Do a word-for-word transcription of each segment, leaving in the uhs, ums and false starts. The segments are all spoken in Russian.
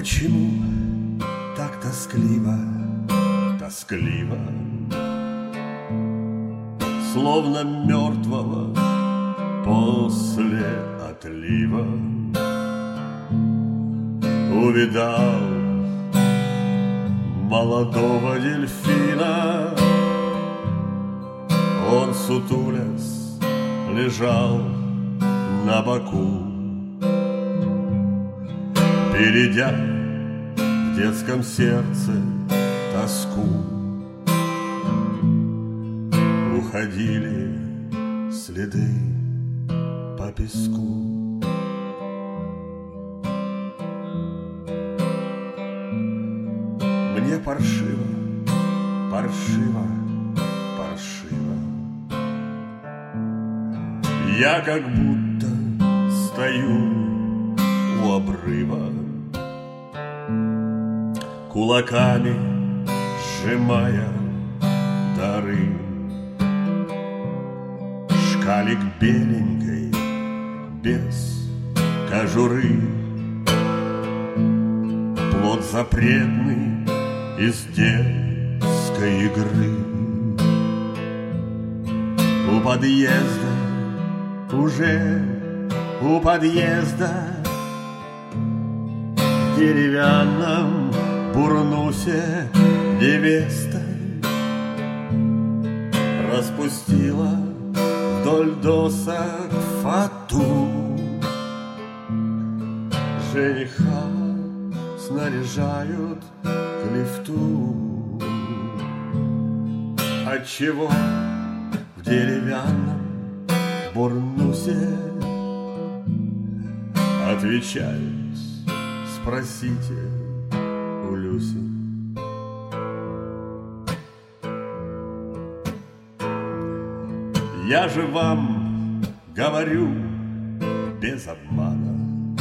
Почему так тоскливо, тоскливо, словно мертвого после отлива увидал молодого дельфина. Он, сутулясь, лежал на боку, перейдя в детском сердце тоску. Уходили следы по песку. Мне паршиво, паршиво, паршиво. Я как будто стою у обрыва, кулаками сжимая дары. Шкалик беленькой, без кожуры, плод запретный из детской игры. У подъезда, уже у подъезда, в деревянном бурнусе невеста распустила вдоль досок фату. Жениха снаряжают к лифту. Отчего в деревянном бурнусе? Отвечают, спросите у Люси. Я же вам говорю без обмана,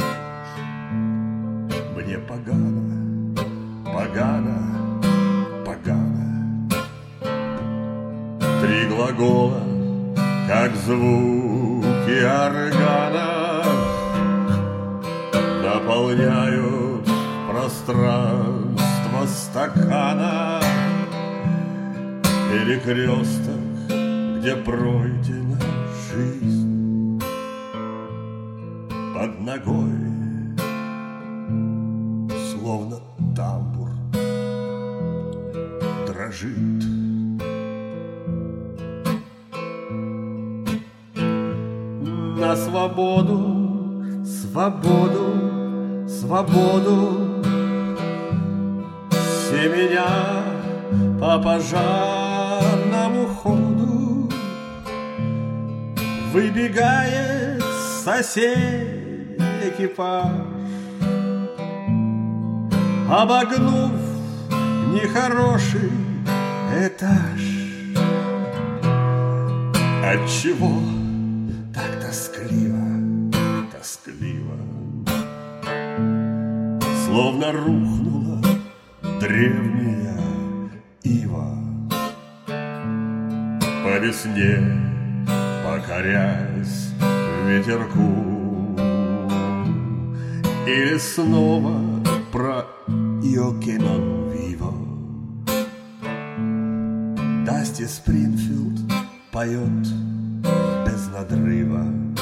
мне погано, погано, погано. Три глагола, как звуки органа, наполняют пространство стакана. Перекресток, где пройдена жизнь, под ногой словно тамбур дрожит. На свободу, свободу, свободу семеня по пожарному ходу выбегает сосед экипаж, обогнув нехороший этаж. Отчего так тоскливо, тоскливо, словно рухнула древняя ива, по весне покорясь ветерку. Или снова про «Io che non vivo». Дасти Спрингфилд поет без надрыва,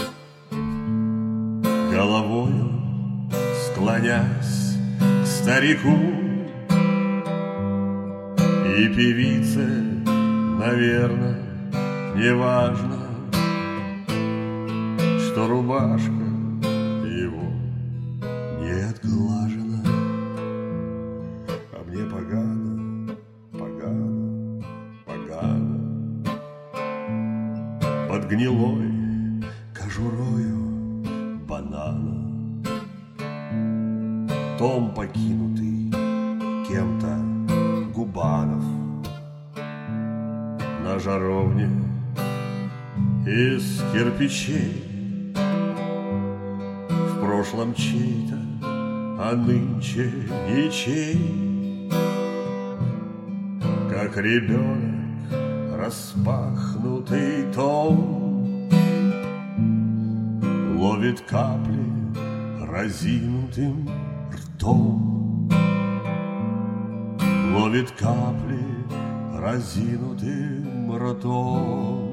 головою склонясь к старику. И певице, наверное, не важно, что рубашка его не отглажена. А мне погано, погано, погано, под гнилой кожурою банана. Том покинутый кем-то Губанов на жаровне из кирпичей, в прошлом чей-то, а нынче ничей. Как ребенок распахнутый том ловит капли разинутым ртом. ловит капли разинутым ртом.